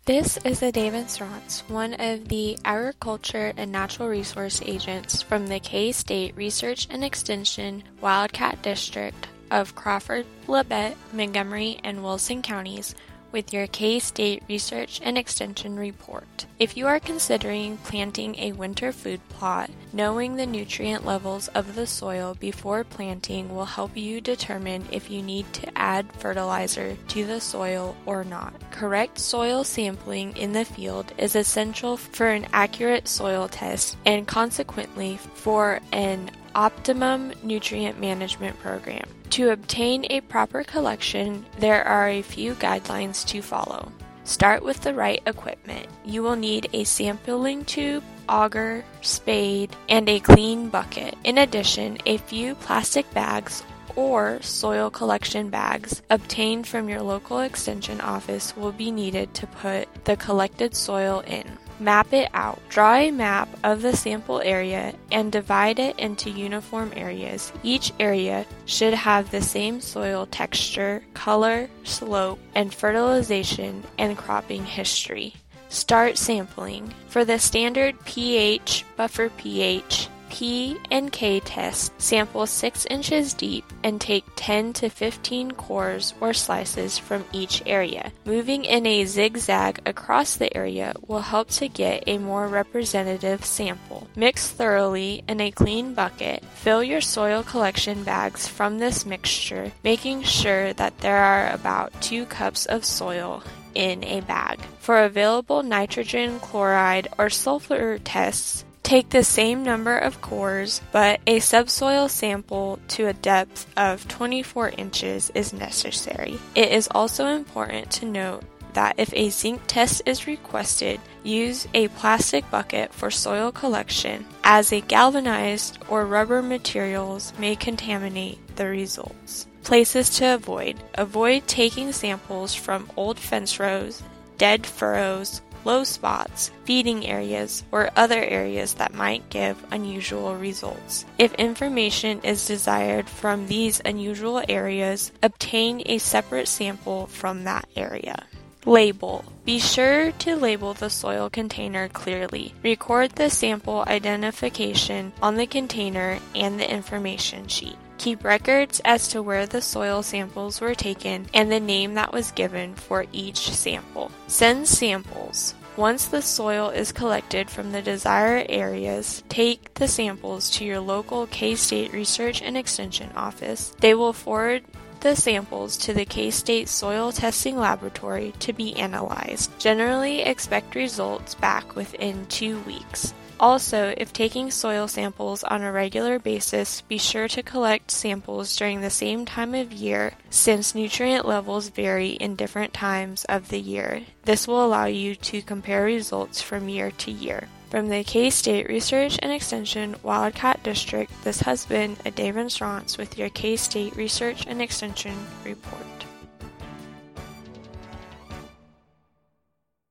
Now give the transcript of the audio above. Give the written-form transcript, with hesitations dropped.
This is Adaven Srance, one of the Agriculture and Natural Resource Agents from the K-State Research and Extension Wildcat District of Crawford, Labette, Montgomery, and Wilson counties with your K-State Research and Extension report. If you are considering planting a winter food plot, knowing the nutrient levels of the soil before planting will help you determine if you need to add fertilizer to the soil or not. Correct soil sampling in the field is essential for an accurate soil test and consequently for an optimum nutrient management program. To obtain a proper collection, there are a few guidelines to follow. Start with the right equipment. You will need a sampling tube, auger, spade, and a clean bucket. In addition, a few plastic bags or soil collection bags obtained from your local extension office will be needed to put the collected soil in. Map it out. Draw a map of the sample area and divide it into uniform areas. Each area should have the same soil texture, color, slope, and fertilization and cropping history. Start sampling. For the standard pH, buffer pH, P and K test, sample 6 inches deep and take 10 to 15 cores or slices from each area. Moving in a zigzag across the area will help to get a more representative sample. Mix thoroughly in a clean bucket. Fill your soil collection bags from this mixture, making sure that there are about 2 cups of soil in a bag. For available nitrogen, chloride, or sulfur tests, take the same number of cores, but a subsoil sample to a depth of 24 inches is necessary. It is also important to note that if a zinc test is requested, use a plastic bucket for soil collection, as a galvanized or rubber materials may contaminate the results. Places to avoid. Avoid taking samples from old fence rows, dead furrows, low spots, feeding areas, or other areas that might give unusual results. If information is desired from these unusual areas, obtain a separate sample from that area. Label. Be sure to label the soil container clearly. Record the sample identification on the container and the information sheet. Keep records as to where the soil samples were taken and the name that was given for each sample. Send samples. Once the soil is collected from the desired areas, take the samples to your local K-State Research and Extension office. They will forward the samples to the K-State Soil Testing Laboratory to be analyzed. Generally, expect results back within 2 weeks. Also, if taking soil samples on a regular basis, be sure to collect samples during the same time of year, since nutrient levels vary in different times of the year. This will allow you to compare results from year to year. From the K-State Research and Extension Wildcat District, this has been Adaven Srance with your K-State Research and Extension report.